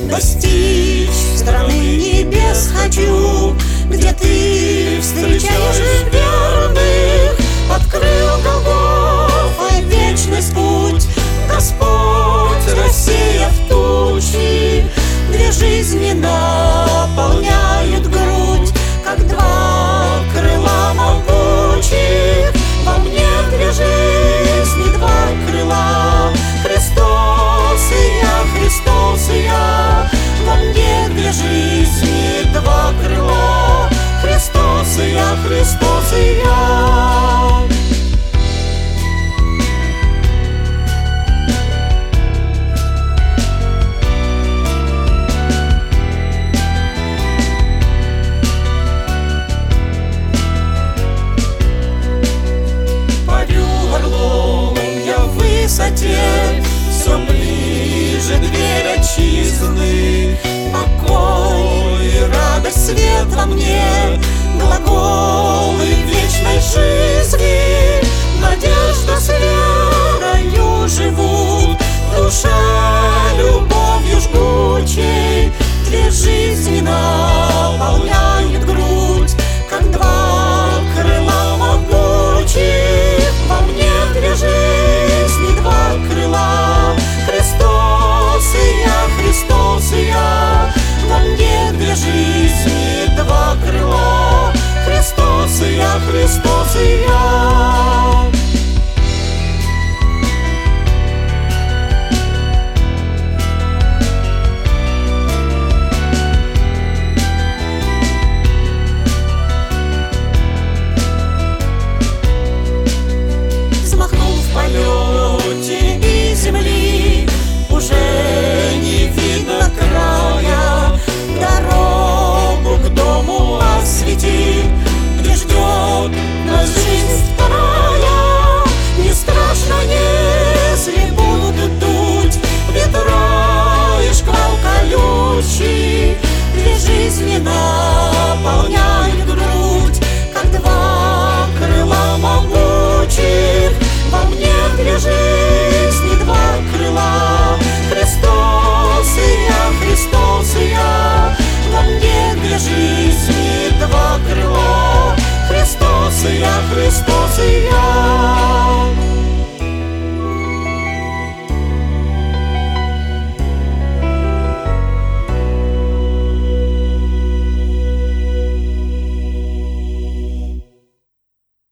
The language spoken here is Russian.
достичь страны небес хочу, где ты встречаешь верных. Открыл Голгофа вечность путь, Господь, рассеяв тучи, две жизни наполняют грудь, как два крыла могучих. Во мне две жизни, два крыла, Христос и я, Христос и я. Во мне две жизни, два крыла, Христос и я, Христос и я. Все ближе дверь отчизны, покой и радость, свет во мне, глаголы вечной жизни. Надежда с верою живут, душа любовью жгучей, две жизни наполняют грудь, как два крыла могучих. Во мне две жизни, два крыла, Христос и я, Христос и я. Во мне две жизни, два крыла, Христос и я, Христос и я. В полете и земли уже не видно края. Дорогу к дому освети, где ждет нас жизнь вторая. Не страшно, если будут дуть ветра и шквал колючий, две жизни наполняют грудь.